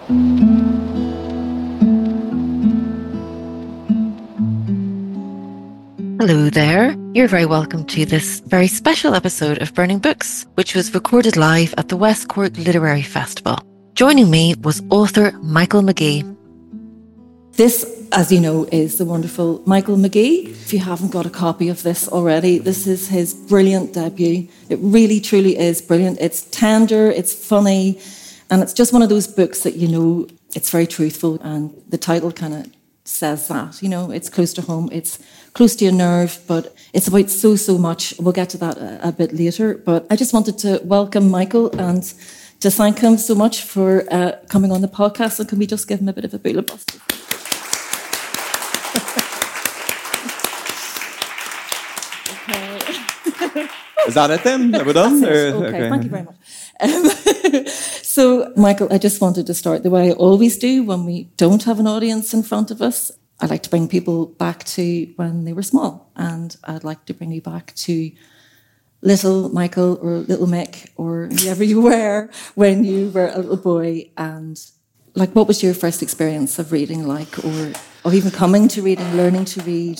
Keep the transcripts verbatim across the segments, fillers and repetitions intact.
Hello there. You're very welcome to this very special episode of Burning Books, which was recorded live at the West Cork Literary Festival. Joining me was author Michael Magee. This, as you know, is the wonderful Michael Magee. If you haven't got a copy of this already, this is his brilliant debut. It really, truly is brilliant. It's tender, it's funny, and it's just one of those books that, you know, it's very truthful, and the title kind of says that, you know, it's close to home, it's close to your nerve, but it's about so, so much. We'll get to that a, a bit later, but I just wanted to welcome Michael and to thank him so much for uh, coming on the podcast, and can we just give him a bit of a boot of bust? Is that it then? Are we done? Okay, okay, thank you very much. Um, so, Michael, I just wanted to start the way I always do when we don't have an audience in front of us. I like to bring people back to when they were small, and I'd like to bring you back to little Michael or little Mick or whoever you were when you were a little boy. And like, what was your first experience of reading like, or of even coming to reading, learning to read?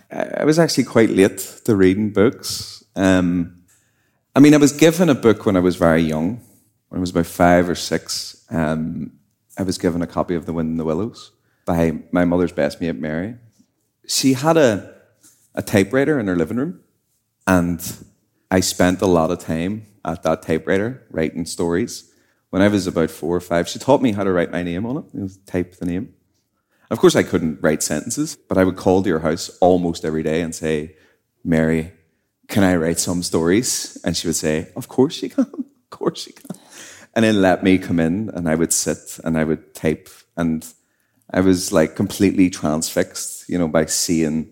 I was actually quite late to reading books. Um, I mean, I was given a book when I was very young. When I was about five or six, um, I was given a copy of The Wind in the Willows by my mother's best mate, Mary. She had a, a typewriter in her living room, and I spent a lot of time at that typewriter writing stories. When I was about four or five, she taught me how to write my name on it. It was type the name. Of course, I couldn't write sentences, but I would call to your house almost every day and say, Mary, can I write some stories? And she would say, of course you can, of course you can. And then let me come in, and I would sit and I would type. And I was like completely transfixed, you know, by seeing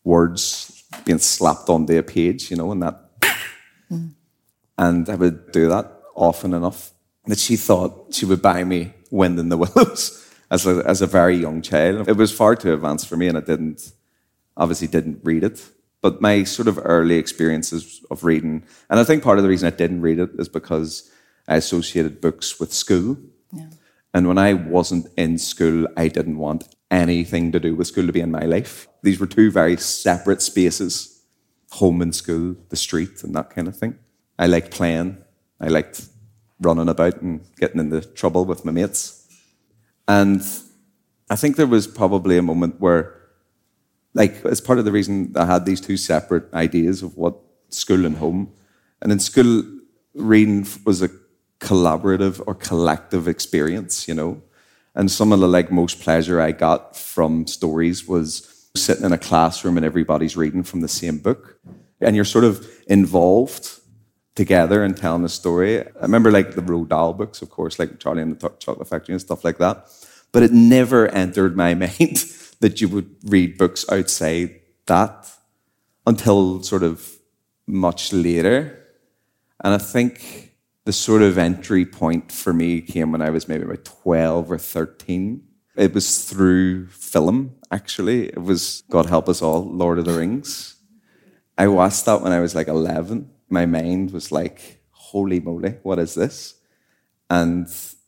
words being slapped onto a page, you know, and that. Mm. And I would do that often enough that she thought she would buy me Wind in the Willows as a, as a very young child. It was far too advanced for me, and I didn't, obviously didn't read it. But my sort of early experiences of reading, and I think part of the reason I didn't read it is because I associated books with school. Yeah. And when I wasn't in school, I didn't want anything to do with school to be in my life. These were two very separate spaces, home and school, the street and that kind of thing. I liked playing. I liked running about and getting into trouble with my mates. And I think there was probably a moment where, like, as part of the reason I had these two separate ideas of what school and home. And in school, reading was a collaborative or collective experience, you know. And some of the like most pleasure I got from stories was sitting in a classroom and everybody's reading from the same book. And you're sort of involved together in telling a story. I remember like the Roald Dahl books, of course, like Charlie and the Chocolate Factory and stuff like that. But it never entered my mind that you would read books outside that until sort of much later. And I think the sort of entry point for me came when I was maybe about twelve or thirteen. It was through film, actually. It was, God help us all, Lord of the Rings. I watched that when I was like eleven. My mind was like, holy moly, what is this? And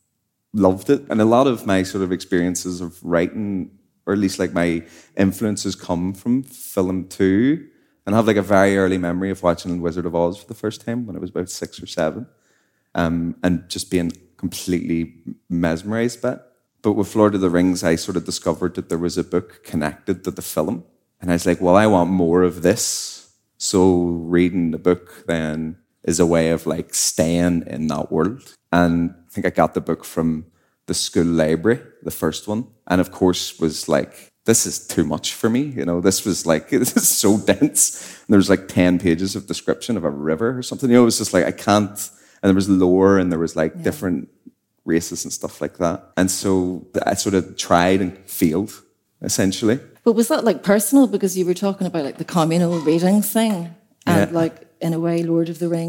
loved it. And a lot of my sort of experiences of writing, or at least like my influences, come from film too. And I have like a very early memory of watching Wizard of Oz for the first time when I was about six or seven. Um, and just being completely mesmerized by it. But with Lord of the Rings, I sort of discovered that there was a book connected to the film. And I was like, well, I want more of this. So reading the book then is a way of like staying in that world. And I think I got the book from the school library, the first one. And of course was like, this is too much for me. You know, this was like, this is so dense. And there was like ten pages of description of a river or something. You know, it was just like, I can't. And there was lore and there was like yeah. different races and stuff like that. And so I sort of tried and failed, essentially. But was that like personal? Because you were talking about like the communal reading thing. And yeah. like, in a way, Lord of the Rings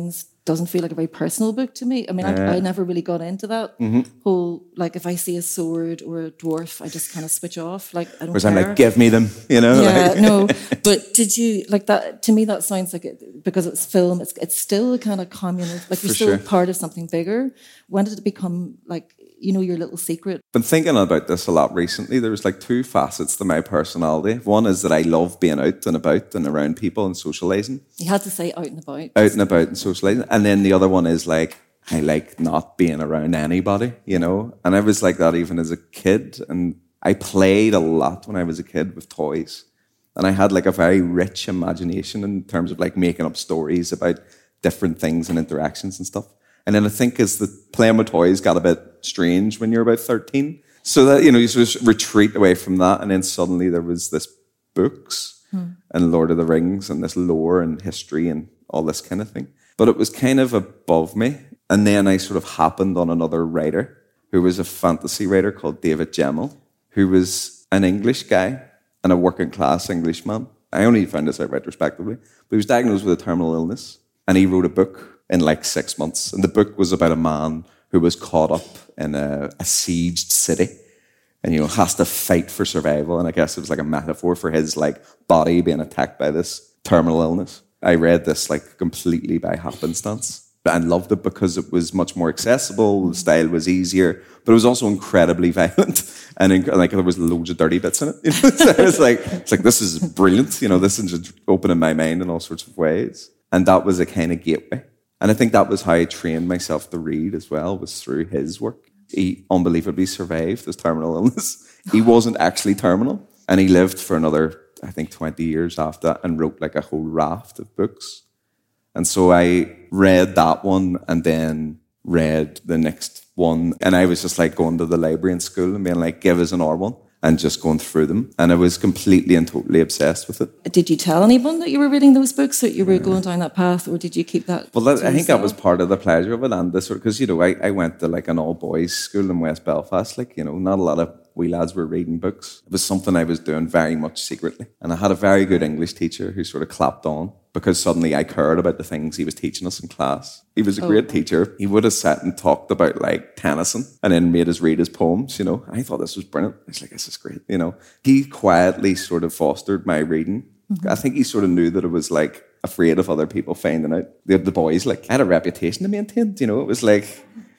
doesn't feel like a very personal book to me. I mean, Yeah. I, I never really got into that Mm-hmm. whole, like, if I see a sword or a dwarf, I just kind of switch off. Like, I don't Whereas care. I'm like, give me them, you know? Yeah, like, no. But did you, like that, to me, that sounds like, it, because it's film, it's it's still a kind of communal, like you're For still sure. part of something bigger. When did it become, like, you know, your little secret? Been thinking about this a lot recently. There's like two facets to my personality. One is that I love being out and about and around people and socializing. You had to say out and about. Out and about and socializing. And then the other one is like, I like not being around anybody, you know? And I was like that even as a kid. And I played a lot when I was a kid with toys. And I had like a very rich imagination in terms of like making up stories about different things and interactions and stuff. And then I think as the playing with toys got a bit strange when you're about thirteen. So that, you know, you sort of retreat away from that. And then suddenly there was this books hmm. and Lord of the Rings and this lore and history and all this kind of thing. But it was kind of above me. And then I sort of happened on another writer who was a fantasy writer called David Gemmell, who was an English guy and a working class Englishman. I only found this out retrospectively. But he was diagnosed with a terminal illness. And he wrote a book in like six months. And the book was about a man who was caught up in a, a sieged city and, you know, has to fight for survival. And I guess it was like a metaphor for his like body being attacked by this terminal illness. I read this like completely by happenstance and loved it because it was much more accessible. The style was easier, but it was also incredibly violent. And in, like there was loads of dirty bits in it. You know? So it was like, it's like, this is brilliant. You know, this is just opening my mind in all sorts of ways. And that was a kind of gateway. And I think that was how I trained myself to read as well, was through his work. He unbelievably survived this terminal illness. He wasn't actually terminal. And he lived for another, I think, twenty years after that and wrote like a whole raft of books. And so I read that one and then read the next one. And I was just like going to the library in school and being like, give us another one. And just going through them. And I was completely and totally obsessed with it. Did you tell anyone that you were reading those books, that you were going down that path, or did you keep that? Well, that, I think yourself? that was part of the pleasure of it. And this, because, you know, I, I went to like an all-boys school in West Belfast. Like, you know, not a lot of wee lads were reading books. It was something I was doing very much secretly. And I had a very good English teacher who sort of clapped on because suddenly I cared about the things he was teaching us in class. He was a oh. great teacher. He would have sat and talked about like Tennyson and then made us read his poems, you know. I thought this was brilliant. I was like, this is great, you know. He quietly sort of fostered my reading. Mm-hmm. I think he sort of knew that it was like afraid of other people finding out. The, the boys, like, I had a reputation to maintain, you know. It was like,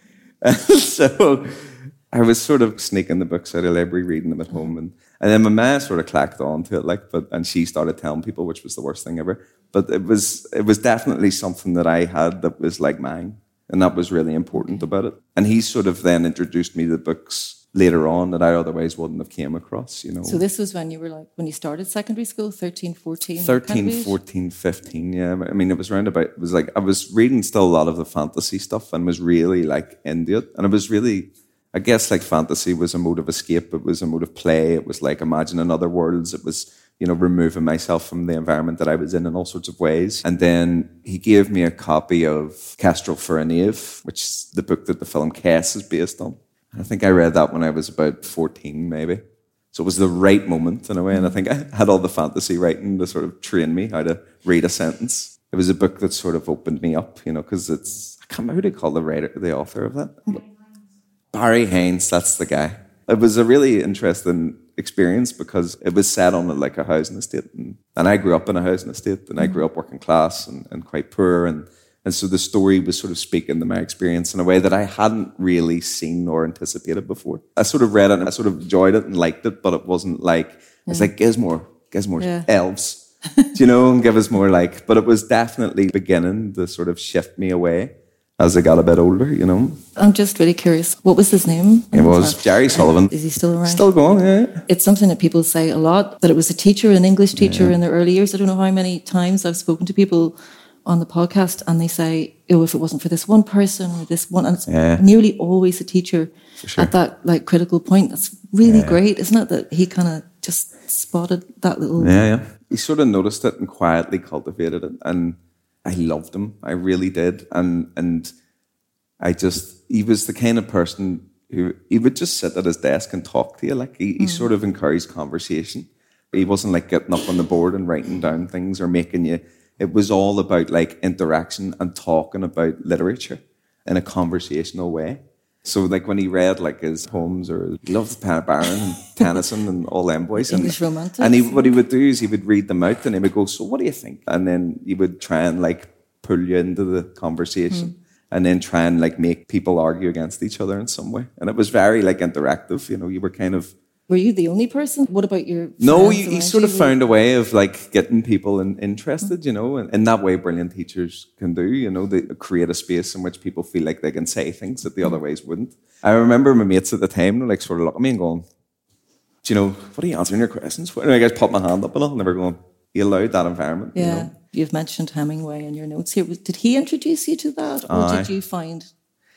so I was sort of sneaking the books out of the library, reading them at home. And, and then my ma sort of clacked on to it, like, but, and she started telling people, which was the worst thing ever. But it was, it was definitely something that I had that was like mine. And that was really important about it. And he sort of then introduced me to the books later on that I otherwise wouldn't have came across, you know. So this was when you were like, when you started secondary school, thirteen, fourteen? thirteen, fourteen, fifteen, yeah. I mean, it was around about, it was like, I was reading still a lot of the fantasy stuff and was really like into it. And it was really, I guess like fantasy was a mode of escape. It was a mode of play. It was like imagining other worlds. It was, you know, removing myself from the environment that I was in in all sorts of ways. And then he gave me a copy of Kestrel for a Knave, which is the book that the film Kess is based on. I think I read that when I was about fourteen, maybe. So it was the right moment in a way. And I think I had all the fantasy writing to sort of train me how to read a sentence. It was a book that sort of opened me up, you know, because it's, I can't remember who they call the writer, the author of that. Barry Haynes, that's the guy. It was a really interesting experience because it was set on like a housing estate. And, and I grew up in a housing estate and I grew up working class and, and quite poor. And, and so the story was sort of speaking to my experience in a way that I hadn't really seen or anticipated before. I sort of read it and I sort of enjoyed it and liked it, but it wasn't like, it's like, give us more, give us more yeah. elves, do you know, and give us more like, but it was definitely beginning to sort of shift me away as I got a bit older, you know. I'm just really curious. What was his name? It was Jerry Sullivan. Is he still around? Still going, yeah. It's something that people say a lot, that it was a teacher, an English teacher yeah. in their early years. I don't know how many times I've spoken to people on the podcast and they say, oh, if it wasn't for this one person or this one, and it's yeah. nearly always a teacher sure. at that like critical point. That's really yeah. great, isn't it? That he kind of just spotted that little... Yeah, yeah. He sort of noticed it and quietly cultivated it. And I loved him. I really did. And and I just, he was the kind of person who, he would just sit at his desk and talk to you. Like he, he mm. sort of encouraged conversation. He wasn't like getting up on the board and writing down things or making you It was all about like interaction and talking about literature in a conversational way. So like when he read like his poems, or he loved Pat Barron and Tennyson and all them boys. English and, romantics. And he, what he would do is he would read them out and he would go, so what do you think? And then he would try and like pull you into the conversation mm. and then try and like make people argue against each other in some way. And it was very like interactive, you know, you were kind of... Were you the only person? What about your friends? No, he, he sort of found a way of like getting people in, interested, mm. you know, and in that way brilliant teachers can do, you know, they create a space in which people feel like they can say things that the mm. other ways wouldn't. I remember my mates at the time like sort of looking at me and going, do you know, what are you answering your questions? And I guys put my hand up and all, and they were going, you allowed that environment. Yeah, you know? You've mentioned Hemingway in your notes here. Did he introduce you to that, or uh, did you find...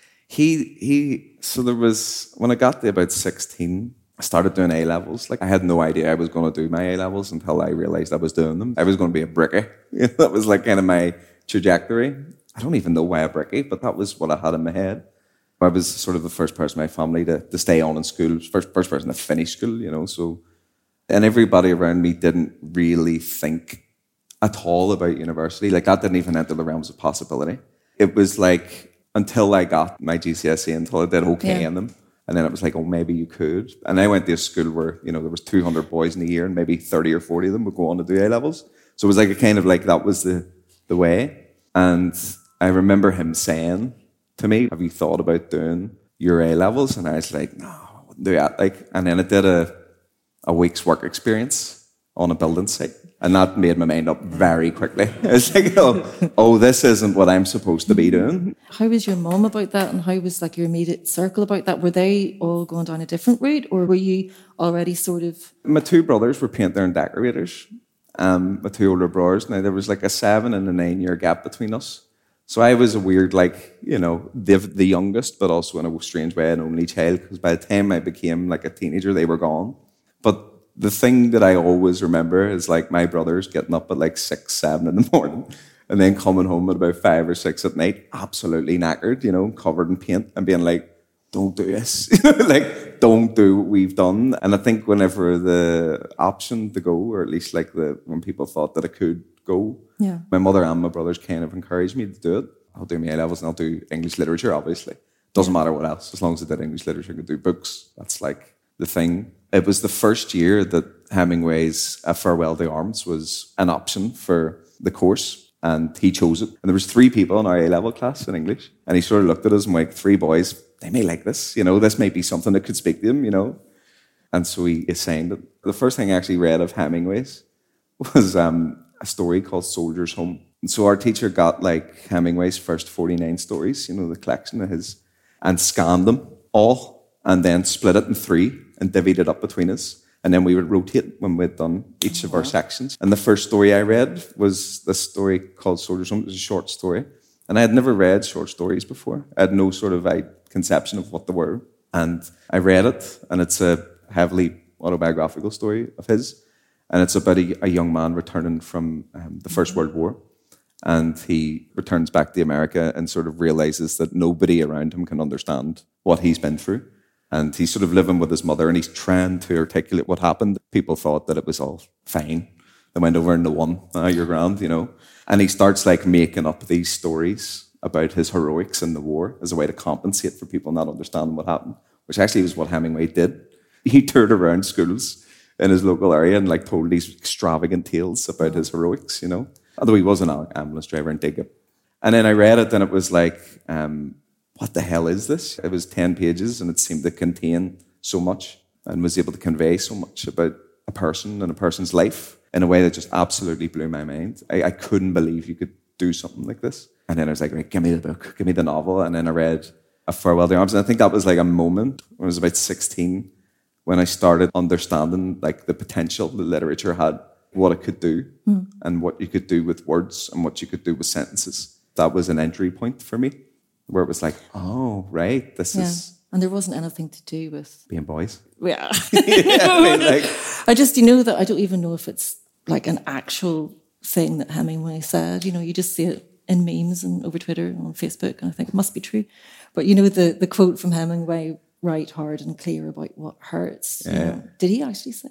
He, he, so there was, when I got to about sixteen, I started doing A-levels. Like, I had no idea I was going to do my A-levels until I realised I was doing them. I was going to be a brickie. You know, that was like kind of my trajectory. I don't even know why a brickie, but that was what I had in my head. I was sort of the first person in my family to, to stay on in school, first, first person to finish school, you know, so... And everybody around me didn't really think at all about university. Like, that didn't even enter the realms of possibility. It was like, until I got my G C S E, until I did okay yeah. in them, and then it was like, oh, maybe you could. And I went to a school where, you know, there was two hundred boys in a year, and maybe thirty or forty of them would go on to do A-levels. So it was like a kind of like, that was the, the way. And I remember him saying to me, have you thought about doing your A-levels? And I was like, no, I wouldn't do that. Like, and then I did a, a week's work experience on a building site. And that made my mind up very quickly. I was like, oh, oh, this isn't what I'm supposed to be doing. How was your mum about that? And how was like your immediate circle about that? Were they all going down a different route, or were you already sort of... My two brothers were painter and decorators. Um, my two older brothers. Now, there was like a seven and a nine year gap between us. So I was a weird, like, you know, the, the youngest, but also in a strange way, an only child. Because by the time I became like a teenager, they were gone. But the thing that I always remember is like my brothers getting up at like six, seven in the morning and then coming home at about five or six at night, absolutely knackered, you know, covered in paint, and being like, don't do this. Like, don't do what we've done. And I think whenever the option to go, or at least like the when people thought that I could go, yeah. my mother and my brothers kind of encouraged me to do it. I'll do my A-levels and I'll do English literature, obviously. Doesn't matter what else. As long as I did English literature, I could do books. That's like the thing. It was the first year that Hemingway's A Farewell to Arms was an option for the course, and he chose it. And there was three people in our A-level class in English, and he sort of looked at us and went, three boys, they may like this, you know, this may be something that could speak to them, you know. And so he assigned it. The first thing I actually read of Hemingway's was um, a story called Soldier's Home. And so our teacher got like Hemingway's first forty-nine stories, you know, the collection of his, and scanned them all, and then split it in three and divvied it up between us. And then we would rotate when we'd done each of our sections. And the first story I read was this story called Soldier's Home. It was a short story. And I had never read short stories before. I had no sort of uh, conception of what they were. And I read it, and it's a heavily autobiographical story of his. And it's about a, a young man returning from um, the First World War. And he returns back to America and sort of realizes that nobody around him can understand what he's been through. And he's sort of living with his mother, and he's trying to articulate what happened. People thought that it was all fine. They went over in the one, ah, you're grand, you know. And he starts like making up these stories about his heroics in the war as a way to compensate for people not understanding what happened, which actually was what Hemingway did. He toured around schools in his local area and like told these extravagant tales about his heroics, you know. Although he was an ambulance driver in Digger. And then I read it, and it was like, um, what the hell is this? It was ten pages, and it seemed to contain so much and was able to convey so much about a person and a person's life in a way that just absolutely blew my mind. I, I couldn't believe you could do something like this. And then I was like, right, give me the book, give me the novel. And then I read A Farewell to Arms. And I think that was like a moment when I was about sixteen, when I started understanding like the potential the literature had, what it could do, mm. and what you could do with words and what you could do with sentences. That was an entry point for me, where it was like, oh, right, this yeah. is... And there wasn't anything to do with... being boys. Yeah. yeah I, mean, like... I just, you know, that I don't even know if it's like an actual thing that Hemingway said. You know, you just see it in memes and over Twitter and on Facebook, and I think it must be true. But, you know, the, the quote from Hemingway, write hard and clear about what hurts. Yeah. You know, did he actually say that?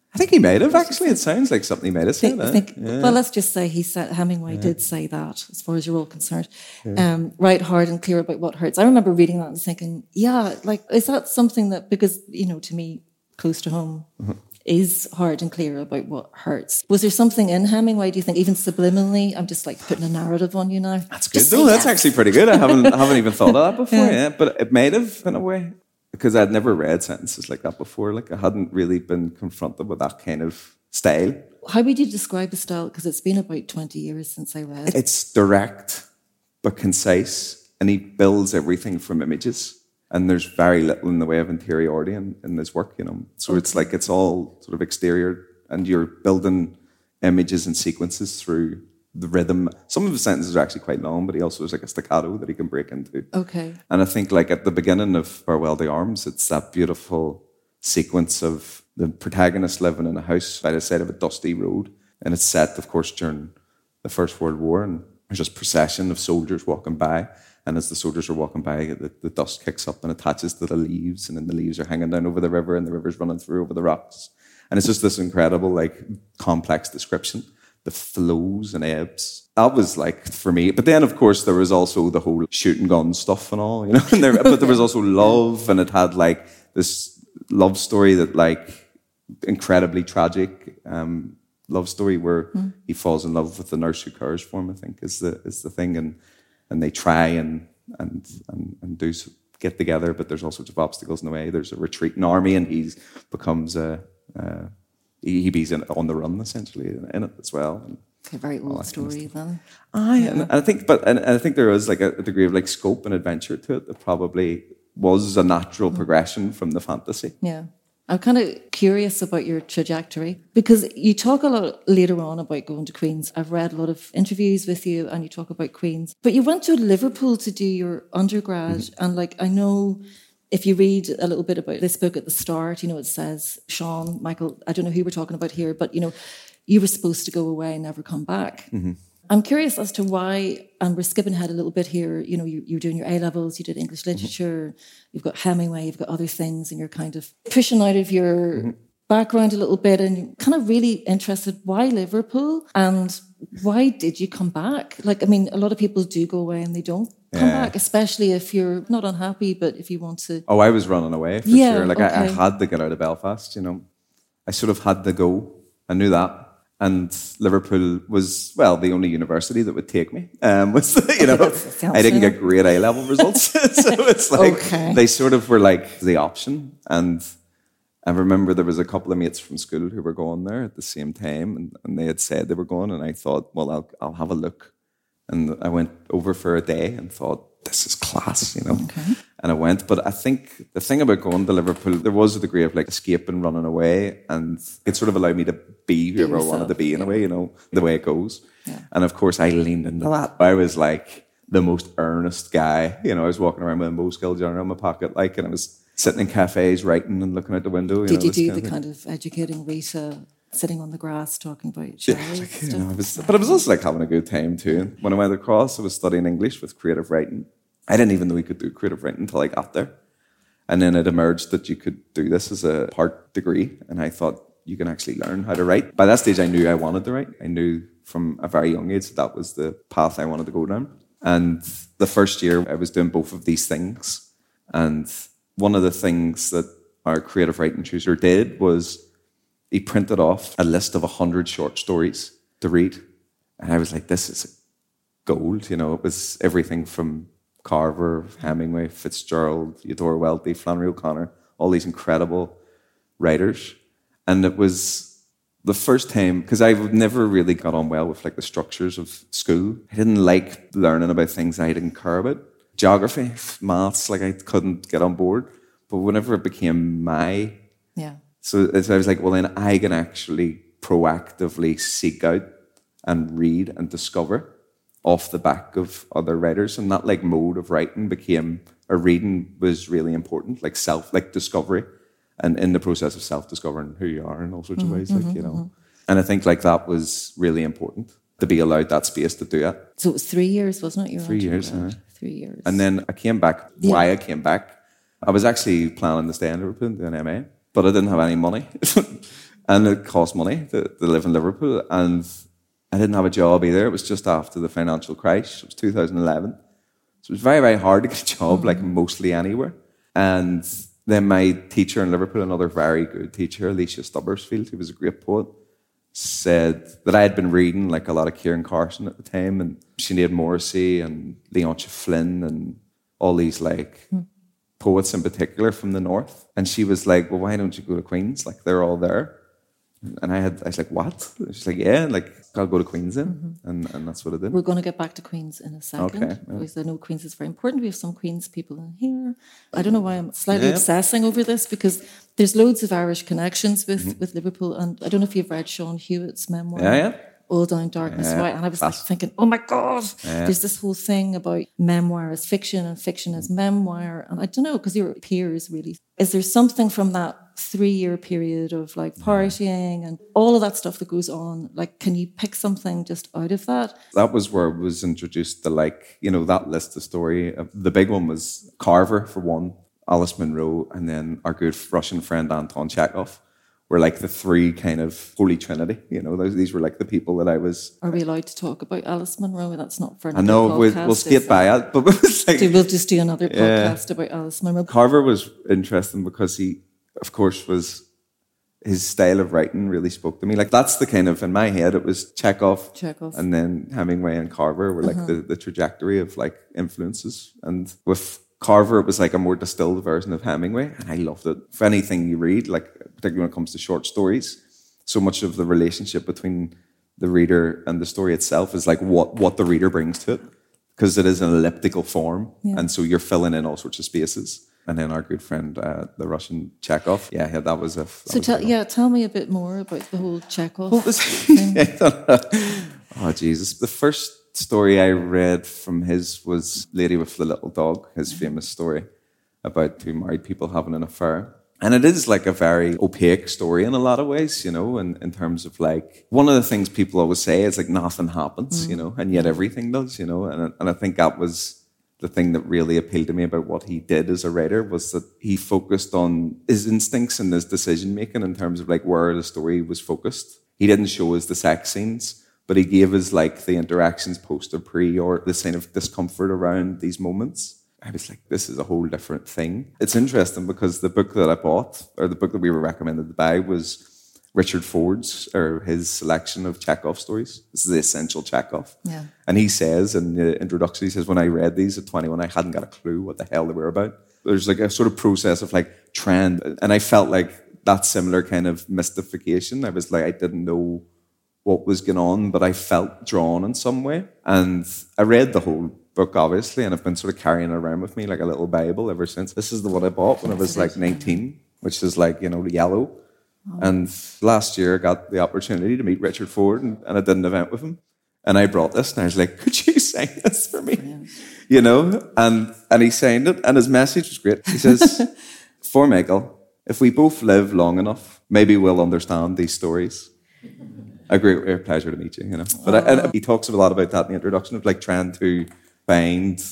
I think he might have, actually. It sounds like something he might have said. Think, eh? think, yeah. Well, let's just say he said, Hemingway yeah. did say that, as far as you're all concerned. Yeah. Um, write hard and clear about what hurts. I remember reading that and thinking, yeah, like, is that something that, because, you know, to me, close to home, mm-hmm. is hard and clear about what hurts. Was there something in Hemingway, do you think, even subliminally? I'm just like putting a narrative on you now. That's good. No, that's yes. actually pretty good. I haven't I haven't even thought of that before, yeah. yeah. But it might have, in a way, because I'd never read sentences like that before. Like, I hadn't really been confronted with that kind of style. How would you describe the style? Because it's been about twenty years since I read. It's direct, but concise, and he builds everything from images. And there's very little in the way of interiority in, in this work, you know. So okay. it's like it's all sort of exterior, and you're building images and sequences through the rhythm. Some of the sentences are actually quite long, but he also has like a staccato that he can break into. Okay. And I think like at the beginning of Farewell to Arms, it's that beautiful sequence of the protagonist living in a house by the side of a dusty road. And it's set, of course, during the First World War, and there's this procession of soldiers walking by. And as the soldiers are walking by, the, the dust kicks up and attaches to the leaves, and then the leaves are hanging down over the river, and the river's running through over the rocks. And it's just this incredible, like, complex description. The flows and ebbs. That was, like, for me. But then, of course, there was also the whole shooting gun stuff and all, you know. And there, but there was also love, and it had, like, this love story that, like, incredibly tragic um, love story where mm. he falls in love with the nurse who cares for him, I think, is the is the thing. And And they try and and and, and do get together, but there's all sorts of obstacles in the way. There's a retreating army, and he becomes a uh, he, he be's in, on the run essentially in, in it as well. A very old story, then. Ah, yeah. And I think, but and, and I think there was like a, a degree of like scope and adventure to it that probably was a natural mm. progression from the fantasy. Yeah. I'm kind of curious about your trajectory, because you talk a lot later on about going to Queen's. I've read a lot of interviews with you and you talk about Queen's. But you went to Liverpool to do your undergrad. Mm-hmm. And like, I know if you read a little bit about this book at the start, you know, it says, Sean, Michael, I don't know who we're talking about here, but, you know, you were supposed to go away and never come back. Mm-hmm. I'm curious as to why, and we're skipping ahead a little bit here, you know, you, you're doing your A-levels, you did English literature, mm-hmm. you've got Hemingway, you've got other things, and you're kind of pushing out of your mm-hmm. background a little bit, and you're kind of really interested, why Liverpool? And why did you come back? Like, I mean, a lot of people do go away and they don't come yeah. back, especially if you're not unhappy, but if you want to... Oh, I was running away, for yeah, sure. Like, okay. I, I had to get out of Belfast, you know. I sort of had to go. I knew that. And Liverpool was, well, the only university that would take me. Um, was, you know, I didn't get great A-level results. So it's like, okay. they sort of were like the option. And I remember there was a couple of mates from school who were going there at the same time. And, and they had said they were going. And I thought, well, I'll, I'll have a look. And I went over for a day and thought, this is class, you know. Okay. And I went. But I think the thing about going to Liverpool, there was a degree of like escape and running away. And it sort of allowed me to be whoever I wanted to be in yeah. a way, you know, the way it goes. Yeah. And of course, I leaned into that. I was like the most earnest guy. You know, I was walking around with a Moskill journal in my pocket, like, and I was sitting in cafes writing and looking out the window. You Did know, you do kind the of kind of educating Rita, sitting on the grass talking about cherries? Yeah, like, you know, it was, but it was also like having a good time too. When I went across, I was studying English with creative writing. I didn't even know you could do creative writing until I got there. And then it emerged that you could do this as a part degree. And I thought, you can actually learn how to write. By that stage, I knew I wanted to write. I knew from a very young age that that was the path I wanted to go down. And the first year, I was doing both of these things. And one of the things that our creative writing tutor did was he printed off a list of one hundred short stories to read. And I was like, this is gold. You know, it was everything from Carver, Hemingway, Fitzgerald, Eudora Welty, Flannery O'Connor, all these incredible writers. And it was the first time, because I never really got on well with like the structures of school. I didn't like learning about things I didn't care about. Geography, maths, like I couldn't get on board. But whenever it became my... Yeah. So, so I was like, well, then I can actually proactively seek out and read and discover off the back of other writers. And that like mode of writing became, or reading was really important, like self, like discovery. And in the process of self-discovering who you are in all sorts mm-hmm, of ways, like, mm-hmm, you know. Mm-hmm. And I think like that was really important, to be allowed that space to do it. So it was three years, wasn't it? You three years, uh, Three years. And then I came back. Yeah. Why I came back, I was actually planning to stay in Liverpool and do an M A, but I didn't have any money. And it cost money to, to live in Liverpool. And I didn't have a job either. It was just after the financial crisis. It was two thousand eleven. So it was very, very hard to get a job, mm-hmm. like mostly anywhere. And then my teacher in Liverpool, another very good teacher, Alicia Stubbersfield, who was a great poet, said that I had been reading like a lot of Kieran Carson at the time, and Sinead Morrissey and Leontia Flynn and all these like mm. poets in particular from the north. And she was like, well, why don't you go to Queen's? Like, they're all there. And I had, I was like, what? She's like, yeah, like, I'll go to Queen's then. Mm-hmm. And, and that's what I did. We're going to get back to Queen's in a second. Okay. Yeah. Because I know Queen's is very important. We have some Queen's people in here. I don't know why I'm slightly yeah. obsessing over this, because there's loads of Irish connections with, mm-hmm. with Liverpool. And I don't know if you've read Sean Hewitt's memoir. Yeah, yeah. All Down Darkness yeah. Right. And I was like thinking, oh my God, yeah. there's this whole thing about memoir as fiction and fiction as memoir. And I don't know, because you're peers really. Is there something from that three-year period of like partying and all of that stuff that goes on? Like, can you pick something just out of that? That was where I was introduced to, like, you know, that list of story. The big one was Carver, for one, Alice Munro, and then our good Russian friend Anton Chekhov. Were like the three kind of holy trinity, you know. Those, these were like the people that I was. Are we allowed to talk about Alice Munro? That's not for another I know podcast, we'll, we'll skate by it, but it was like, we'll just do another yeah. podcast about Alice Munro. Carver was interesting because he, of course, was his style of writing really spoke to me. Like, that's the kind of, in my head, it was Chekhov, Chekhov. And then Hemingway and Carver were like uh-huh. the, the trajectory of like influences. And with Carver, it was like a more distilled version of Hemingway, and I loved it. If anything you read, like particularly when it comes to short stories, so much of the relationship between the reader and the story itself is like what, what the reader brings to it, because it is an elliptical form, yeah. and so you're filling in all sorts of spaces. And then our good friend, uh, the Russian Chekhov, yeah, yeah, that was a. That so was tell, a yeah, tell me a bit more about the whole Chekhov what was, thing. Oh Jesus! The first story I read from his was Lady with the Little Dog, his famous story about two married people having an affair. And it is like a very opaque story in a lot of ways, you know, in, in terms of like, one of the things people always say is like nothing happens, mm. you know, and yet everything does, you know. And, and I think that was the thing that really appealed to me about what he did as a writer, was that he focused on his instincts and his decision making in terms of like where the story was focused. He didn't show us the sex scenes, but he gave us like the interactions post or pre, or the kind of discomfort around these moments. I was like, this is a whole different thing. It's interesting because the book that I bought, or the book that we were recommended to buy, was Richard Ford's, or his selection of Chekhov stories. This is the essential Chekhov. Yeah. And he says in the introduction, he says, when I read these at twenty-one, I hadn't got a clue what the hell they were about. There's like a sort of process of like trend. And I felt like that similar kind of mystification. I was like, I didn't know what was going on, but I felt drawn in some way. And I read the whole book, obviously, and I've been sort of carrying it around with me like a little Bible ever since. This is the one I bought when I was like nineteen, which is like, you know, yellow. Oh. And last year I got the opportunity to meet Richard Ford, and, and I did an event with him. And I brought this, and I was like, could you sign this for me? Brilliant. You know? And and he signed it, and his message was great. He says, for Michael, if we both live long enough, maybe we'll understand these stories. A great, great pleasure to meet you, you know. But I, and he talks a lot about that in the introduction, of like trying to find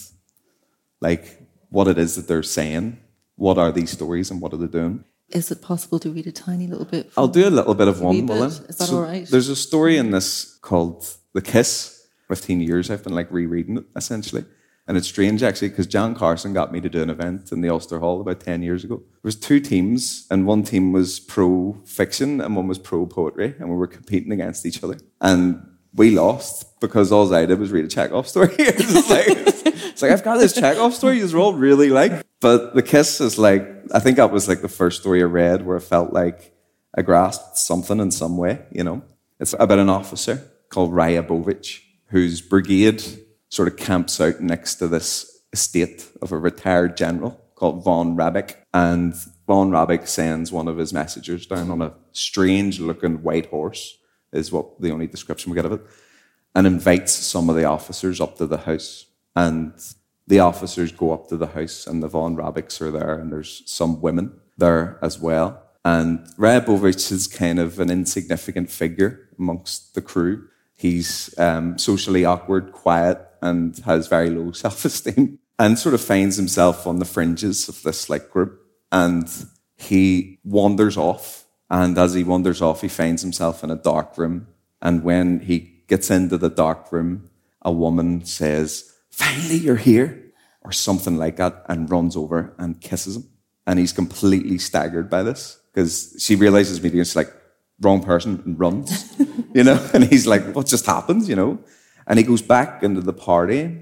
like what it is that they're saying. What are these stories and what are they doing? Is it possible to read a tiny little bit? I'll do a little bit of one, William. Is that so all right? There's a story in this called The Kiss. fifteen years I've been like rereading it, essentially. And it's strange, actually, because John Carson got me to do an event in the Ulster Hall about ten years ago. There was two teams, and one team was pro-fiction and one was pro-poetry, and we were competing against each other. And we lost because all I did was read a Chekhov story. It's like, it's like, I've got this Chekhov story you're all really like. But The Kiss is like, I think that was like the first story I read where I felt like I grasped something in some way, you know. It's about an officer called Ryabovich, whose brigade sort of camps out next to this estate of a retired general called von Rabeck. And von Rabeck sends one of his messengers down on a strange-looking white horse, is what the only description we get of it, and invites some of the officers up to the house. And the officers go up to the house, and the von Rabecks are there, and there's some women there as well. And Ryabovich is kind of an insignificant figure amongst the crew. He's um, socially awkward, quiet, and has very low self-esteem, and sort of finds himself on the fringes of this like group. And he wanders off And as he wanders off, he finds himself in a dark room. And when he gets into the dark room, a woman says, "Finally, you're here," or something like that, and runs over and kisses him. And he's completely staggered by this because she realizes immediately, it's like, wrong person, and runs, you know? And he's like, what just happened, you know? And he goes back into the party.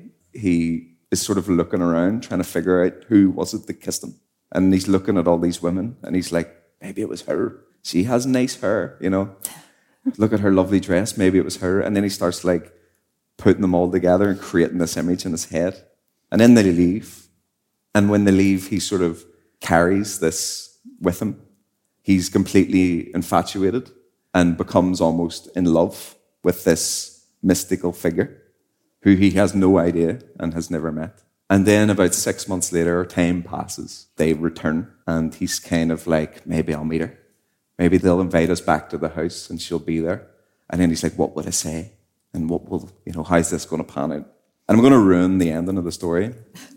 He is sort of looking around, trying to figure out who was it that kissed him. And he's looking at all these women, and he's like, maybe it was her. She has nice hair, you know? Look at her lovely dress. Maybe it was her. And then he starts like putting them all together and creating this image in his head. And then they leave. And when they leave, he sort of carries this with him. He's completely infatuated and becomes almost in love with this mystical figure who he has no idea and has never met. And then about six months later, time passes. They return, and he's kind of like, maybe I'll meet her. Maybe they'll invite us back to the house and she'll be there. And then he's like, what would I say? And what will, you know, how's this going to pan out? And I'm going to ruin the ending of the story.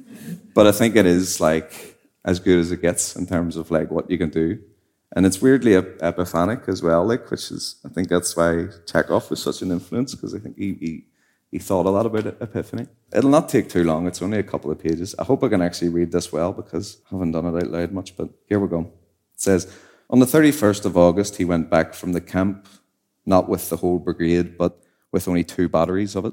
But I think it is like as good as it gets in terms of like what you can do. And it's weirdly epiphanic as well, like, which is, I think that's why Chekhov was such an influence, because I think he, he he thought a lot about epiphany. It'll not take too long. It's only a couple of pages. I hope I can actually read this well because I haven't done it out loud much, but here we go. It says, on the thirty-first of August, he went back from the camp, not with the whole brigade, but with only two batteries of it.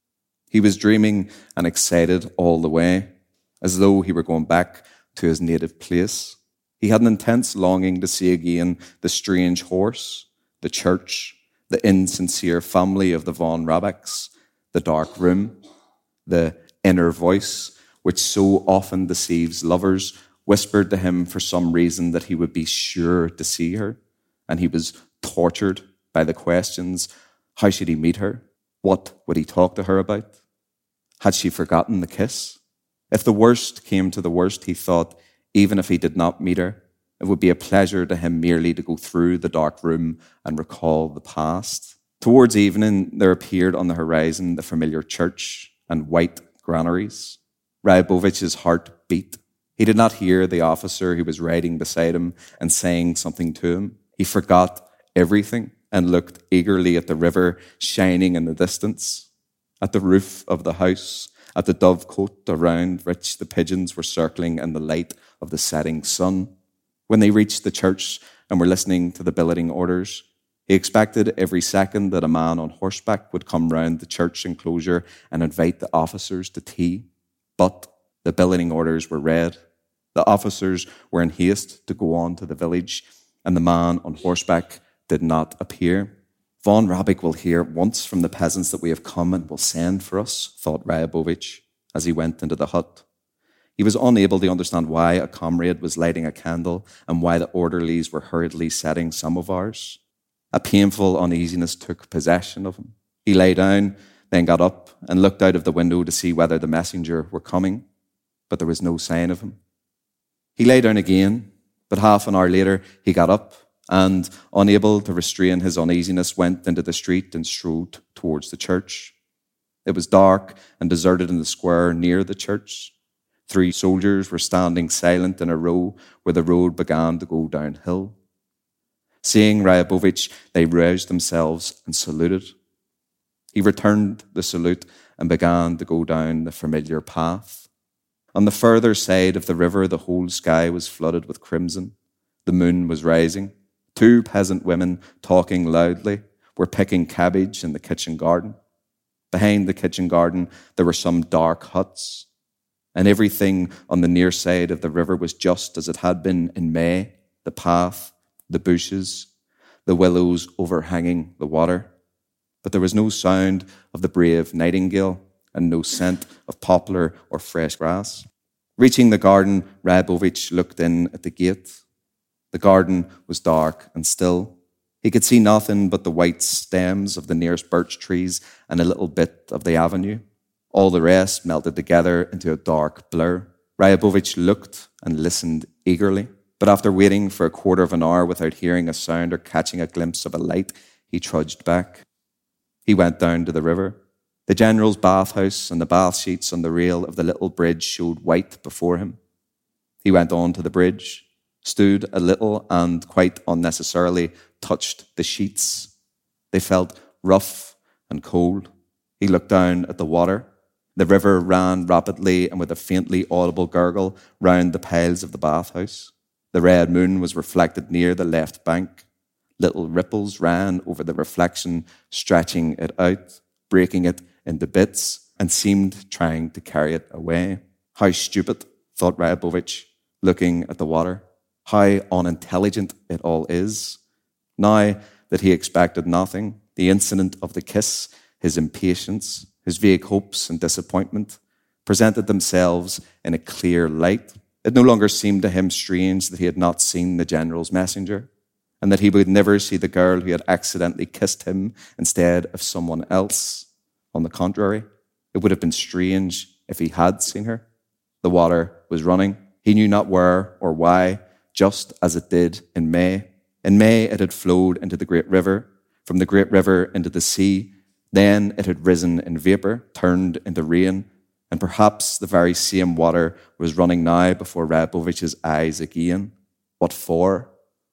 He was dreaming and excited all the way, as though he were going back to his native place. He had an intense longing to see again the strange horse, the church, the insincere family of the Von Rabaks, the dark room, the inner voice, which so often deceives lovers, whispered to him for some reason that he would be sure to see her. And he was tortured by the questions. How should he meet her? What would he talk to her about? Had she forgotten the kiss? If the worst came to the worst, he thought, even if he did not meet her, it would be a pleasure to him merely to go through the dark room and recall the past. Towards evening, there appeared on the horizon the familiar church and white granaries. Ryabovich's heart beat. He did not hear the officer who was riding beside him and saying something to him. He forgot everything and looked eagerly at the river shining in the distance, at the roof of the house, at the dovecote around which the pigeons were circling in the light of the setting sun. When they reached the church and were listening to the billeting orders, he expected every second that a man on horseback would come round the church enclosure and invite the officers to tea. But the billeting orders were read. The officers were in haste to go on to the village, and the man on horseback did not appear. Von Rabik will hear at once from the peasants that we have come and will send for us, thought Ryabovich as he went into the hut. He was unable to understand why a comrade was lighting a candle and why the orderlies were hurriedly setting samovars. A painful uneasiness took possession of him. He lay down, then got up and looked out of the window to see whether the messenger were coming, but there was no sign of him. He lay down again, but half an hour later he got up and, unable to restrain his uneasiness, went into the street and strode towards the church. It was dark and deserted in the square near the church. Three soldiers were standing silent in a row where the road began to go downhill. Seeing Ryabovich, they roused themselves and saluted. He returned the salute and began to go down the familiar path. On the further side of the river, the whole sky was flooded with crimson. The moon was rising. Two peasant women, talking loudly, were picking cabbage in the kitchen garden. Behind the kitchen garden, there were some dark huts, and everything on the near side of the river was just as it had been in May, the path, the bushes, the willows overhanging the water. But there was no sound of the brave nightingale and no scent of poplar or fresh grass. Reaching the garden, Ryabovich looked in at the gate. The garden was dark and still. He could see nothing but the white stems of the nearest birch trees and a little bit of the avenue. All the rest melted together into a dark blur. Ryabovich looked and listened eagerly. But after waiting for a quarter of an hour without hearing a sound or catching a glimpse of a light, he trudged back. He went down to the river. The general's bathhouse and the bath sheets on the rail of the little bridge showed white before him. He went on to the bridge. stood a little and quite unnecessarily touched the sheets. They felt rough and cold. He looked down at the water. The river ran rapidly and with a faintly audible gurgle round the piles of the bathhouse. The red moon was reflected near the left bank. Little ripples ran over the reflection, stretching it out, breaking it into bits, and seemed trying to carry it away. How stupid, thought Ryabovich, looking at the water. How unintelligent it all is. Now that he expected nothing, the incident of the kiss, his impatience, his vague hopes and disappointment, presented themselves in a clear light. It no longer seemed to him strange that he had not seen the general's messenger, and that he would never see the girl who had accidentally kissed him instead of someone else. On the contrary, it would have been strange if he had seen her. The water was running. He knew not where or why, just as it did in May. In May, it had flowed into the great river, from the great river into the sea. Then it had risen in vapour, turned into rain, and perhaps the very same water was running now before Ryabovich's eyes again. What for?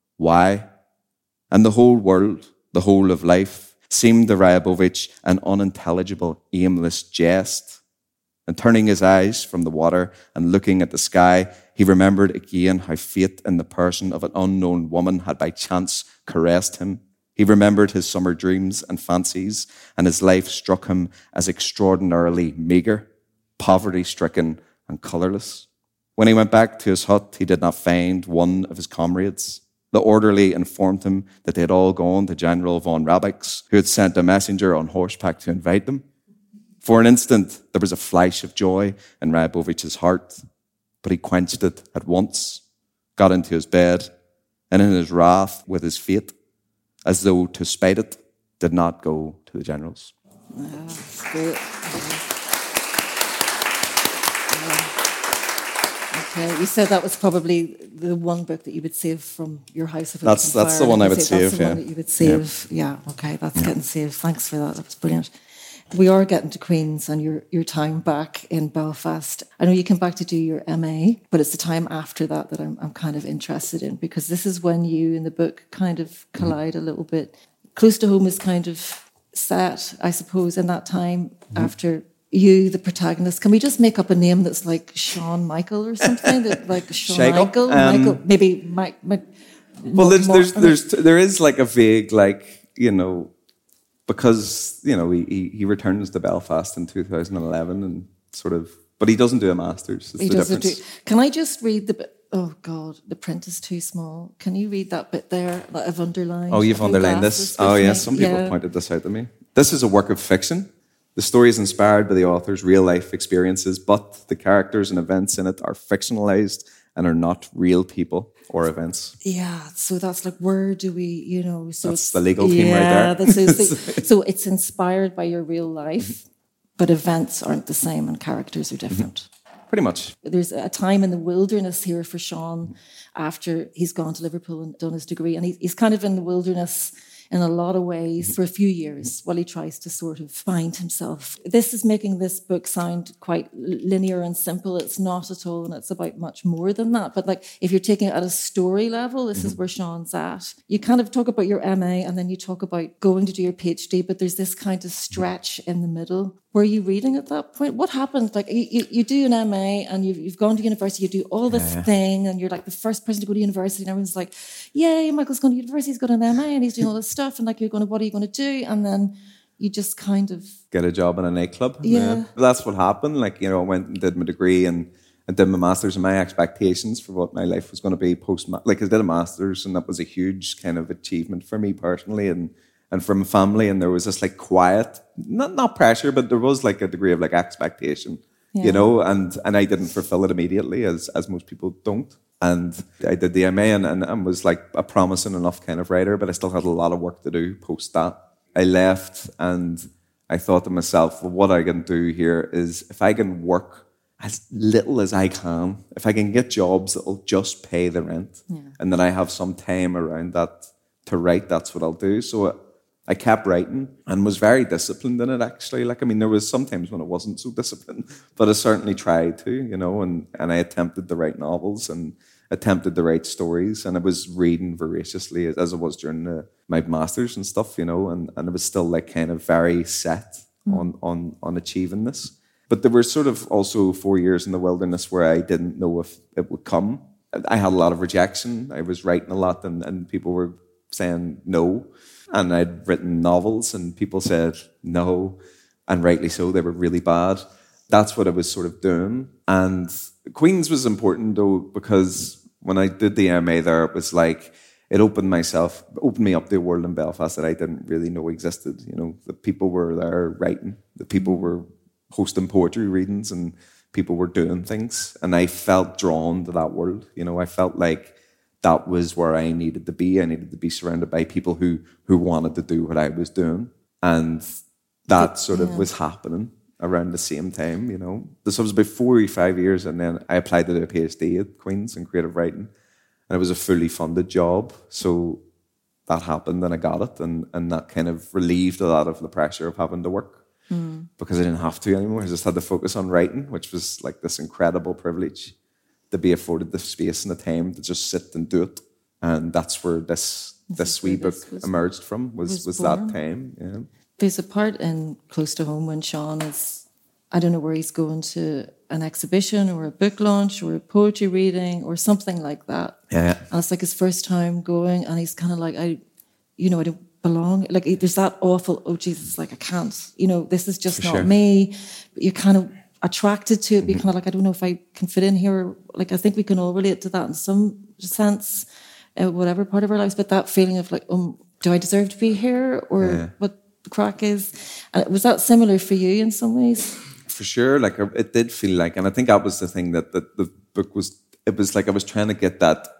Why? And the whole world, the whole of life, seemed to Ryabovich an unintelligible, aimless jest. And turning his eyes from the water and looking at the sky, he remembered again how fate in the person of an unknown woman had by chance caressed him. He remembered his summer dreams and fancies, and his life struck him as extraordinarily meagre, poverty-stricken and colourless. When he went back to his hut, he did not find one of his comrades. The orderly informed him that they had all gone to General von Rabich's, who had sent a messenger on horseback to invite them. For an instant, there was a flash of joy in Ryabovich's heart, but he quenched it at once, got into his bed, and in his wrath with his fate, as though to spite it, did not go to the generals. Yeah, that's great. Yeah. Okay, you said that was probably the one book that you would save from your house if it that's was on that's fire. the one I would That's save. the Yeah, one that you would save. Yeah. yeah okay, that's yeah. getting saved. Thanks for that. That was brilliant. We are getting to Queen's and your, your time back in Belfast. I know you came back to do your M A, but it's the time after that that I'm, I'm kind of interested in, because this is when you in the book kind of collide a little bit. Close to Home is kind of set, I suppose, in that time mm-hmm. after you, the protagonist. Can we just make up a name that's like Sean Michael or something? that, like Sean Michael? Um, Michael? Maybe Mike. Mike well, there's, there's, there's, there is like a vague, like, you know, because, you know, he, he returns to Belfast in two thousand eleven and sort of, but he doesn't do a master's. That's he the doesn't difference. Do, can I just read the bit? Oh, God, the print is too small. Can you read that bit there that I've underlined? Oh, you've underlined this? Oh, yes. Yeah, some people yeah. pointed this out to me. This is a work of fiction. The story is inspired by the author's real-life experiences, but the characters and events in it are fictionalized and are not real people or events. Yeah, so that's like, where do we, you know... So that's the legal team yeah, right there. That's, so, so it's inspired by your real life, but events aren't the same and characters are different. Mm-hmm. Pretty much. There's a time in the wilderness here for Sean after he's gone to Liverpool and done his degree, and he's kind of in the wilderness in a lot of ways for a few years while he tries to sort of find himself. This is making this book sound quite linear and simple. It's not at all, and it's about much more than that. But like, if you're taking it at a story level, this mm-hmm. is where Sean's at. You kind of talk about your M A and then you talk about going to do your PhD, but there's this kind of stretch in the middle. Were you reading at that point? What happened? Like, you, you, you do an M A and you've, you've gone to university, you do all this yeah. thing, and you're like the first person to go to university, and everyone's like, yay, Michael's going to university, he's got an M A, and he's doing all this stuff, and like, you're going to, what are you going to do? And then you just kind of... get a job in a nightclub. Yeah. yeah. That's what happened. Like, you know, I went and did my degree and I did my master's, and my expectations for what my life was going to be post, like I did a master's, and that was a huge kind of achievement for me personally and and from family. And there was this like quiet, not not pressure, but there was like a degree of like expectation, yeah. you know, and and I didn't fulfill it immediately, as as most people don't. And I did the M A and, and, and was like a promising enough kind of writer, but I still had a lot of work to do post that. I left and I thought to myself, well, what I can do here is if I can work as little as I can, if I can get jobs that will just pay the rent, yeah. and then I have some time around that to write, that's what I'll do. So I kept writing and was very disciplined in it, actually. Like, I mean, there was sometimes when it wasn't so disciplined, but I certainly tried to, you know, and, and I attempted to write novels and attempted to write stories, and I was reading voraciously as, as I was during the, my masters and stuff, you know, and, and I was still like kind of very set mm. on, on, on achieving this. But there were sort of also four years in the wilderness where I didn't know if it would come. I had a lot of rejection. I was writing a lot and, and people were saying no. And I'd written novels and people said no, and rightly so, they were really bad. That's what I was sort of doing. And Queen's was important though, because when I did the M A there, it was like, it opened myself, opened me up to a world in Belfast that I didn't really know existed. You know, the people were there writing, the people were hosting poetry readings, and people were doing things. And I felt drawn to that world. You know, I felt like that was where I needed to be. I needed to be surrounded by people who who wanted to do what I was doing. And that sort of yeah. was happening around the same time, you know. So it was about four or five years, and then I applied to do a PhD at Queen's in creative writing. And it was a fully funded job. So that happened and I got it. And, and that kind of relieved a lot of the pressure of having to work mm. because I didn't have to anymore. I just had to focus on writing, which was like this incredible privilege to be afforded the space and the time to just sit and do it. And that's where this this, this wee book was, emerged from, was, was, was that time. Yeah. There's a part in Close to Home when Sean is, I don't know where he's going to an exhibition or a book launch or a poetry reading or something like that. Yeah. And it's like his first time going, and he's kind of like, I, you know, I don't belong. Like there's that awful, oh Jesus, like I can't, you know, this is just For not sure. me. But you're kind of attracted to it, be mm-hmm. kind of like, I don't know if I can fit in here. Like I think we can all relate to that in some sense, uh, whatever part of our lives. But that feeling of like, um, do I deserve to be here, or yeah. what the crack is? And was that similar for you in some ways? For sure, like it did feel like, and I think that was the thing that, that the book was. It was like I was trying to get that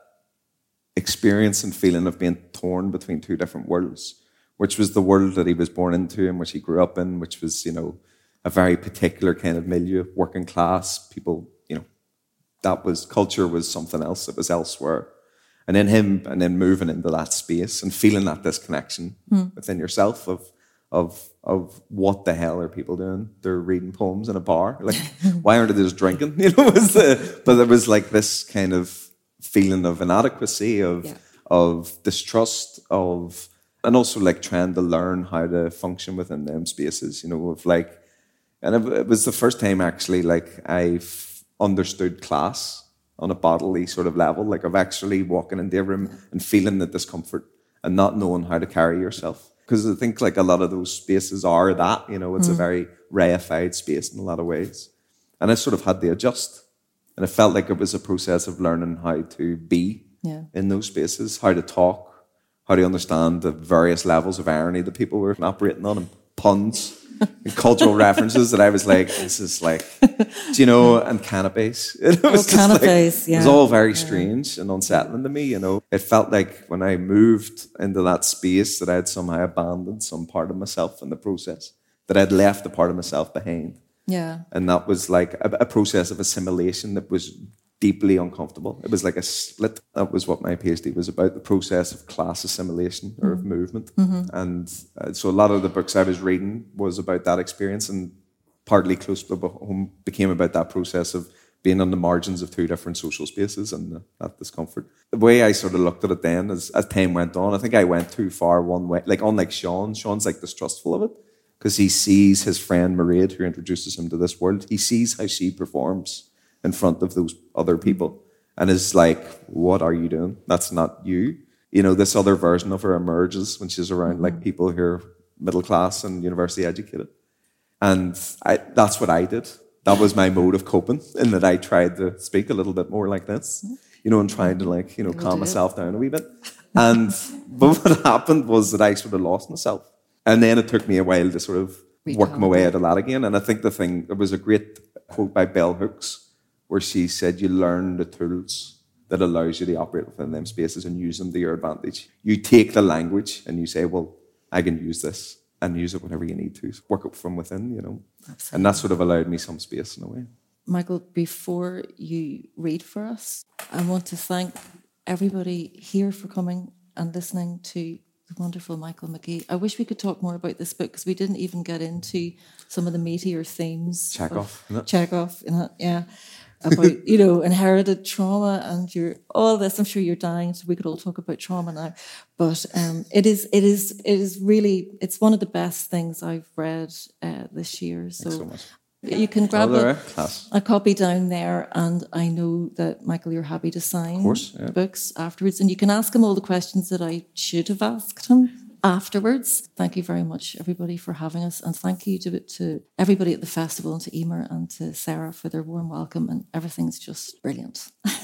experience and feeling of being torn between two different worlds, which was the world that he was born into and which he grew up in, which was, you know, a very particular kind of milieu, working class people, you know, that was, culture was something else that was elsewhere. And then him, and then moving into that space and feeling that disconnection mm. within yourself of, of, of what the hell are people doing? They're reading poems in a bar. Like, why aren't they just drinking? You know, it was the, but there was like this kind of feeling of inadequacy, of, yeah. of distrust, of, and also like trying to learn how to function within them spaces, you know, of like, and it was the first time actually, like, I've understood class on a bodily sort of level, like of actually walking into a room and feeling the discomfort and not knowing how to carry yourself. Because I think like a lot of those spaces are that, you know, it's mm. a very reified space in a lot of ways. And I sort of had to adjust. And it felt like it was a process of learning how to be yeah. in those spaces, how to talk, how to understand the various levels of irony that people were operating on, and puns. And cultural references that I was like, this is like, do you know, and canapes. It was oh, canapes, like, yeah. It was all very strange and unsettling to me, you know. It felt like when I moved into that space that I had somehow abandoned some part of myself in the process, that I'd left a part of myself behind. Yeah. And that was like a, a process of assimilation that was deeply uncomfortable. It was like a split. That was what my PhD was about, the process of class assimilation or mm-hmm. of movement. Mm-hmm. And uh, so a lot of the books I was reading was about that experience, and partly Close to Home became about that process of being on the margins of two different social spaces and uh, that discomfort. The way I sort of looked at it then, as, as time went on, I think I went too far one way. Like unlike Sean, Sean's like distrustful of it because he sees his friend Mairead, who introduces him to this world, he sees how she performs in front of those other people and is like, what are you doing? That's not you. You know, this other version of her emerges when she's around mm-hmm. like people who are middle class and university educated. And I, that's what I did. That was my mode of coping, in that I tried to speak a little bit more like this, you know, and trying to like, you know, calm myself down a wee bit. And but what happened was that I sort of lost myself. And then it took me a while to sort of work my way out of that again. And I think the thing, there was a great quote by Bell Hooks, where she said, you learn the tools that allows you to operate within them spaces and use them to your advantage. You take the language and you say, well, I can use this, and use it whenever you need to. Work up from within, you know. Absolutely. And that sort of allowed me some space in a way. Michael, before you read for us, I want to thank everybody here for coming and listening to Wonderful, Michael Magee. I wish we could talk more about this book because we didn't even get into some of the meatier themes. Chekhov, isn't it? Chekhov, in it, yeah. About, you know, inherited trauma and your all this. I'm sure you're dying, so we could all talk about trauma now. But um, it is, it is, it is really, it's one of the best things I've read uh, this year. So, so much. You can grab oh, a, a copy down there, and I know that, Michael, you're happy to sign of course, yeah. books afterwards, and you can ask him all the questions that I should have asked him afterwards. Thank you very much, everybody, for having us, and thank you to, to everybody at the festival, and to Emer and to Sarah for their warm welcome, and everything's just brilliant.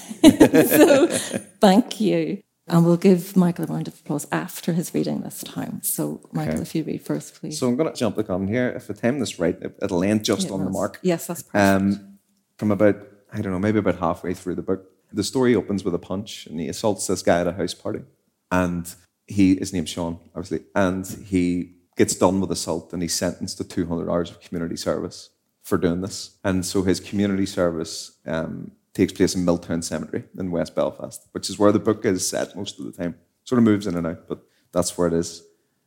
So, thank you. And we'll give Michael a round of applause after his reading this time. So, Michael, okay. If you read first, please. So I'm going to jump the gun here. If I time this right, it'll end just yeah, on the mark. Yes, that's perfect. Um, from about, I don't know, maybe about halfway through the book, the story opens with a punch, and he assaults this guy at a house party. And he, his name's Sean, obviously, and he gets done with assault, and he's sentenced to two hundred hours of community service for doing this. And so his community service Um, takes place in Milltown Cemetery in West Belfast, which is where the book is set most of the time. Sort of moves in and out, but that's where it is.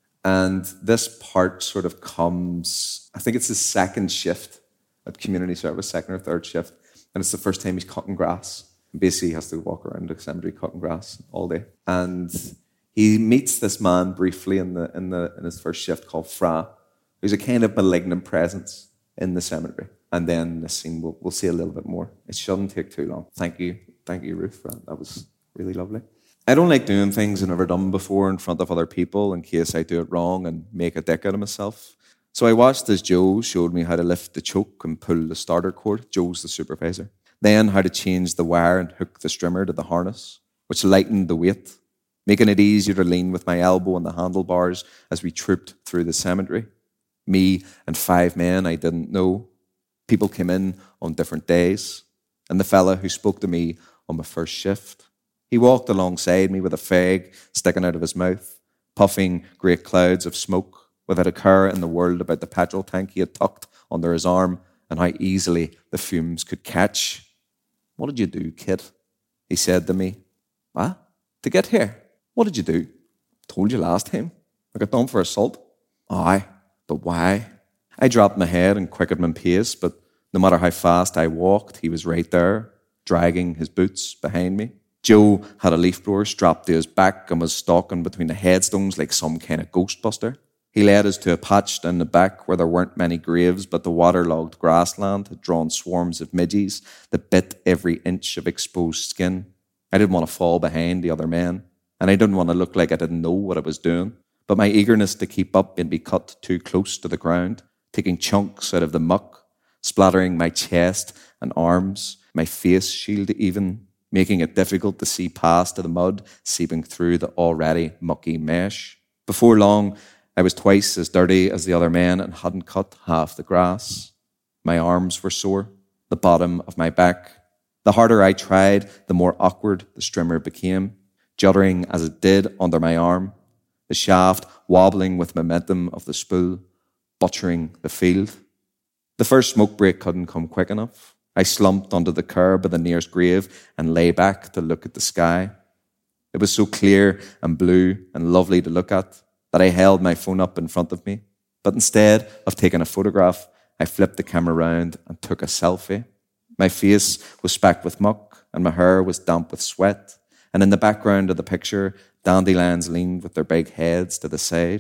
And this part sort of comes, I think it's his second shift at community service, second or third shift, and it's the first time he's cutting grass. Basically, he has to walk around the cemetery cutting grass all day. And he meets this man briefly in the in the in his first shift called Fra, who's a kind of malignant presence in the cemetery. And then the scene, we'll, we'll see a little bit more. It shouldn't take too long. Thank you. Thank you, Ruth, for that. That was really lovely. I don't like doing things I've never done before in front of other people in case I do it wrong and make a dick out of myself. So I watched as Joe showed me how to lift the choke and pull the starter cord. Joe's the supervisor. Then how to change the wire and hook the strimmer to the harness, which lightened the weight, making it easier to lean with my elbow on the handlebars as we trooped through the cemetery. Me and five men I didn't know. People came in on different days, and the fella who spoke to me on my first shift, he walked alongside me with a fag sticking out of his mouth, puffing great clouds of smoke without a care in the world about the petrol tank he had tucked under his arm and how easily the fumes could catch. "What did you do, kid?" he said to me. "What? To get here? What did you do?" "Told you last time. I got done for assault." "Aye, but why?" I dropped my head and quickened my pace, but no matter how fast I walked, he was right there, dragging his boots behind me. Joe had a leaf blower strapped to his back and was stalking between the headstones like some kind of ghostbuster. He led us to a patch down the back where there weren't many graves, but the waterlogged grassland had drawn swarms of midges that bit every inch of exposed skin. I didn't want to fall behind the other men, and I didn't want to look like I didn't know what I was doing. But my eagerness to keep up and be cut too close to the ground, taking chunks out of the muck, splattering my chest and arms, my face shield even, making it difficult to see past the mud seeping through the already mucky mesh. Before long, I was twice as dirty as the other men and hadn't cut half the grass. My arms were sore, the bottom of my back. The harder I tried, the more awkward the strimmer became, juddering as it did under my arm, the shaft wobbling with momentum of the spool, butchering the field. The first smoke break couldn't come quick enough. I slumped onto the curb of the nearest grave and lay back to look at the sky. It was so clear and blue and lovely to look at that I held my phone up in front of me. But instead of taking a photograph, I flipped the camera round and took a selfie. My face was specked with muck and my hair was damp with sweat. And in the background of the picture, dandelions leaned with their big heads to the side.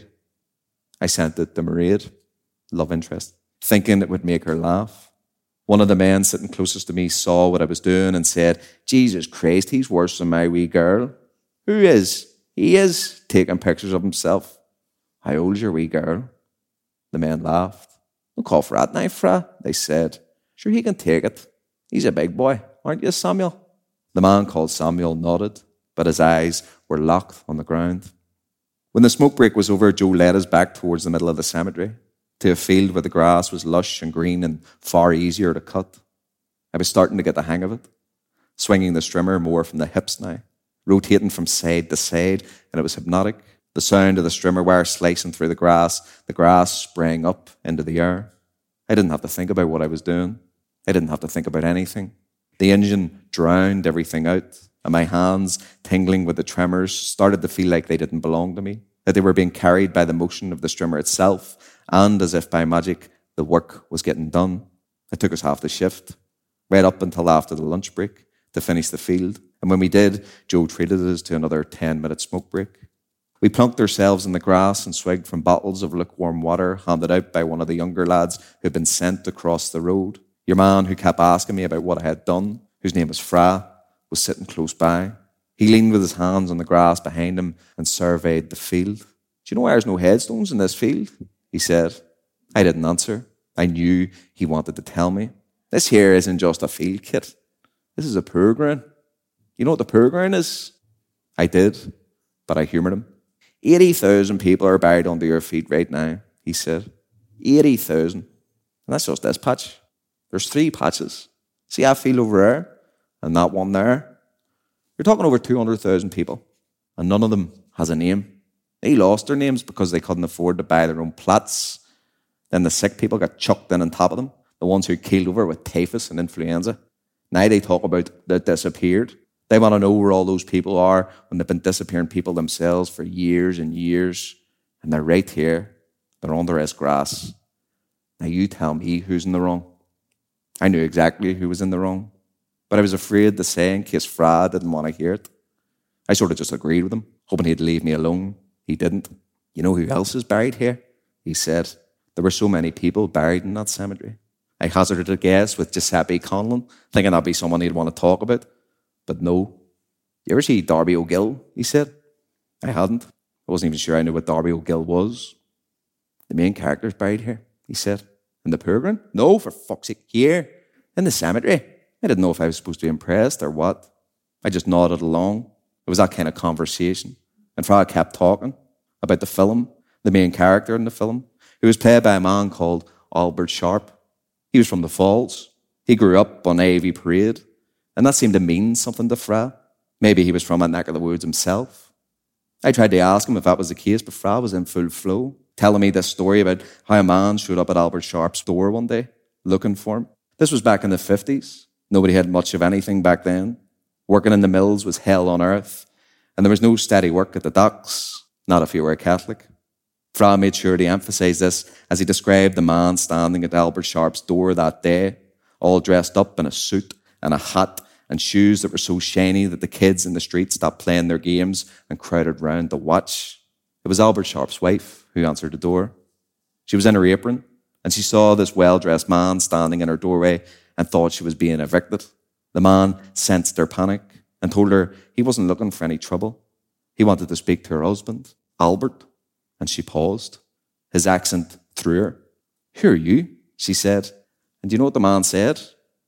I sent it to Mairead, love interest, thinking it would make her laugh. One of the men sitting closest to me saw what I was doing and said, "Jesus Christ, he's worse than my wee girl." "Who is?" "He is, taking pictures of himself." "How old's your wee girl?" The men laughed. "Don't call for that now, Fra," they said. "Sure, he can take it. He's a big boy, aren't you, Samuel?" The man called Samuel nodded, but his eyes were locked on the ground. When the smoke break was over, Joe led us back towards the middle of the cemetery, to a field where the grass was lush and green and far easier to cut. I was starting to get the hang of it, swinging the strimmer more from the hips now, rotating from side to side, and it was hypnotic. The sound of the strimmer wire slicing through the grass, the grass spraying up into the air. I didn't have to think about what I was doing. I didn't have to think about anything. The engine drowned everything out, and my hands, tingling with the tremors, started to feel like they didn't belong to me. that they were being carried by the motion of the strimmer itself, and as if by magic, the work was getting done. It took us half the shift, right up until after the lunch break, to finish the field. And when we did, Joe treated us to another ten-minute smoke break. We plunked ourselves in the grass and swigged from bottles of lukewarm water handed out by one of the younger lads who had been sent across the road. Your man, who kept asking me about what I had done, whose name was Fra, was sitting close by. He leaned with his hands on the grass behind him and surveyed the field. "Do you know why there's no headstones in this field?" he said. I didn't answer. I knew he wanted to tell me. "This here isn't just a field kit. This is a poor ground. You know what the poor ground is?" I did, but I humoured him. eighty thousand people are buried under your feet right now, he said. eighty thousand. And that's just this patch. There's three patches. See that field over there? And that one there? You're talking over two hundred thousand people. And none of them has a name. They lost their names because they couldn't afford to buy their own plots. Then the sick people got chucked in on top of them. The ones who keeled over with typhus and influenza. Now they talk about they disappeared. They want to know where all those people are when they've been disappearing people themselves for years and years. And they're right here. They're under this grass. Now you tell me who's in the wrong. I knew exactly who was in the wrong. But I was afraid to say in case Fra didn't want to hear it. I sort of just agreed with him, hoping he'd leave me alone. He didn't. "You know who else is buried here?" he said. There were so many people buried in that cemetery. I hazarded a guess with Giuseppe Conlon, thinking that'd be someone he'd want to talk about. But no. "You ever see Darby O'Gill?" he said. I hadn't. I wasn't even sure I knew what Darby O'Gill was. "The main character's buried here," he said. "In the Peregrine?" "No, for fuck's sake, here, in the cemetery." I didn't know if I was supposed to be impressed or what. I just nodded along. It was that kind of conversation. And Fra kept talking about the film, the main character in the film, who was played by a man called Albert Sharp. He was from the Falls. He grew up on Ivy Parade. And that seemed to mean something to Fra. Maybe he was from a neck of the woods himself. I tried to ask him if that was the case, but Fra was in full flow, telling me this story about how a man showed up at Albert Sharp's door one day, looking for him. This was back in the fifties. Nobody had much of anything back then. Working in the mills was hell on earth, and there was no steady work at the docks, not if you were a Catholic. Fra made sure to emphasise this as he described the man standing at Albert Sharp's door that day, all dressed up in a suit and a hat and shoes that were so shiny that the kids in the street stopped playing their games and crowded round to watch. It was Albert Sharp's wife who answered the door. She was in her apron, and she saw this well-dressed man standing in her doorway and thought she was being evicted. The man sensed her panic and told her he wasn't looking for any trouble. He wanted to speak to her husband, Albert, and she paused. His accent threw her. "Who are you?" she said. And do you know what the man said?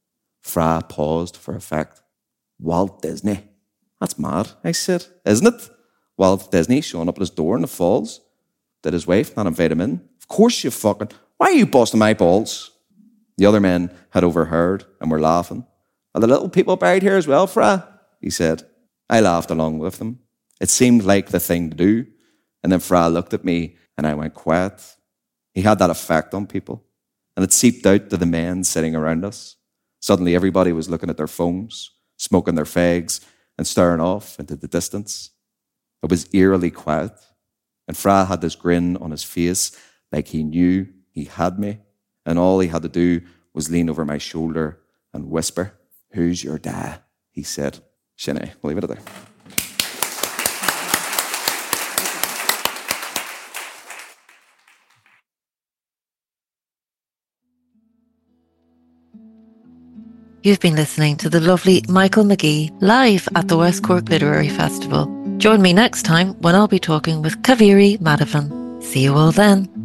Fra paused for effect. "Walt Disney." "That's mad," I said. "Isn't it? Walt Disney showing up at his door in the Falls. Did his wife not invite him in?" "Of course you fucking... Why are you busting my balls?" The other men had overheard and were laughing. "Are the little people buried here as well, Fra?" he said. I laughed along with them. It seemed like the thing to do. And then Fra looked at me and I went quiet. He had that effect on people. And it seeped out to the men sitting around us. Suddenly everybody was looking at their phones, smoking their fags and staring off into the distance. It was eerily quiet. And Fra had this grin on his face like he knew he had me. And all he had to do was lean over my shoulder and whisper, "Who's your dad?" he said. Sinead, we'll leave it at there. You've been listening to the lovely Michael Magee live at the West Cork Literary Festival. Join me next time when I'll be talking with Kaveri Madhavan. See you all then.